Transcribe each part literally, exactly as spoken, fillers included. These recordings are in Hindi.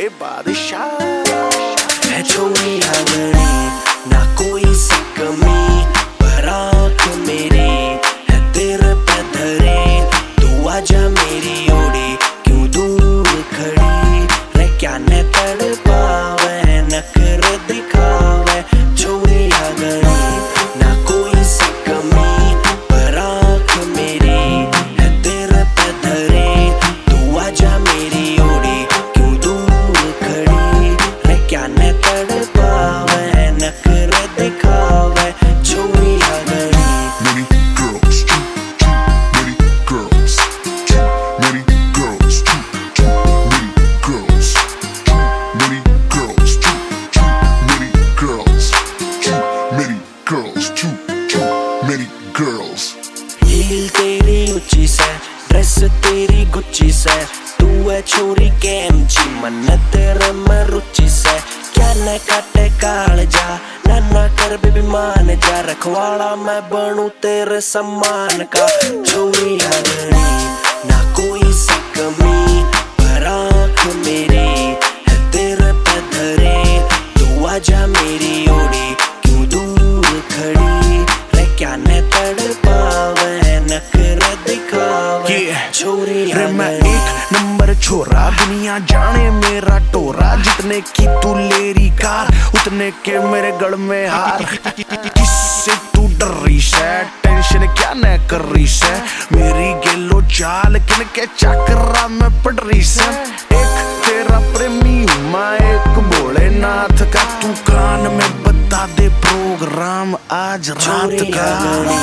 बादशाह है छोरी आंगनी ना कोई सी कमी पर आँख मेरी है तेरे पे धरे तू आजा मेरी ओड़ी क्यों दूर खड़ी रे क्या ने तड़पावे नखर दिखावे छोरी आंगनी ना कोई सी कमी पर आँख मेरी है तेरे पे धरे तू आजा मेरी ओड़ी क्यों दूर खड़ी रे क्या ने तड़पावे नखर दिखावे छोरी आंगनी हील तेरी ऊंची से ड्रेस तेरी गुच्ची से तू है छोरी कैमची मन तेरे में रुचि से क्या न काटे काल जा ना ना कर बेबी मान जा रखवाड़ा मैं बनूं तेरे सम्मान का छोरी आंगनी ना कोई सी कमी पर आँख मेरी है तेरे पे धरे तू आजा मेरी ओड़ी क्यों दूर खड़ी रे क्या ने तड़पावे नखर दिखावे छोरी रे मैं एक नंबर छोरा दुनिया जाने मेरा टोरा जितने की तू लेरी कार उतने के मेरे गढ़ में हार किससे तू डर रही है टेंशन क्या न कर रही है मेरी गेलो चाल किन के चक्रा में पड़ रही है एक तेरा प्रेमी मैं एक भोलेनाथ का तू कान में बता दे प्रोग्राम आज रात का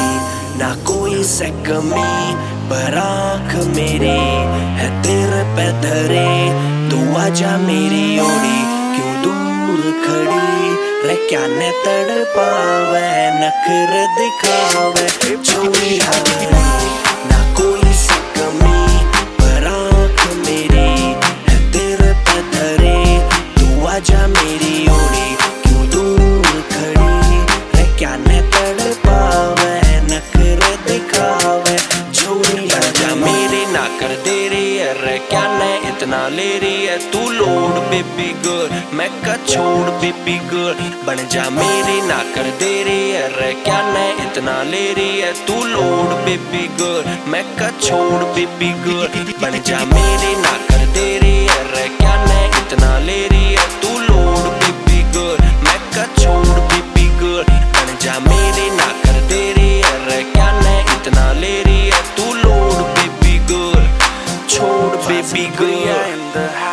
ना कोई से कमी पर आँख मेरी है तेरे पे धरे तू आजा मेरी ओड़ी क्यों दूर खड़ी रे क्या ने तड़पावे नखर दिखावे छोरी आंगनी ना कोई से कमी पर आँख मेरी है तेरे पे धरे तू आजा मेरी ओड़ी क्यों दूर खड़ी रे क्या ने तड़पावे नखर दिखावे छोरी आजा मेरी ना कर दे रही है रे क्या ने इतना ले रही है तू लोड बेबी गर्ल मैं का छोड़ बेबी गर्ल बन जा मेरी ना कर दे रही है रे क्या ने इतना ले रही है तू लोड बेबी गर्ल मैं का छोड़ बेबी गर्ल बन जा मेरी ना कर दे रही है रे क्या ने इतना ले रही है तू लोड बेबी गर्ल मैं का छोड़ बेबी गर्ल बन जा मेरी ना कर दे रही है रे क्या ने इतना ले रही है तू लोड बेबी गर्ल छोड़ बेबी गर्ल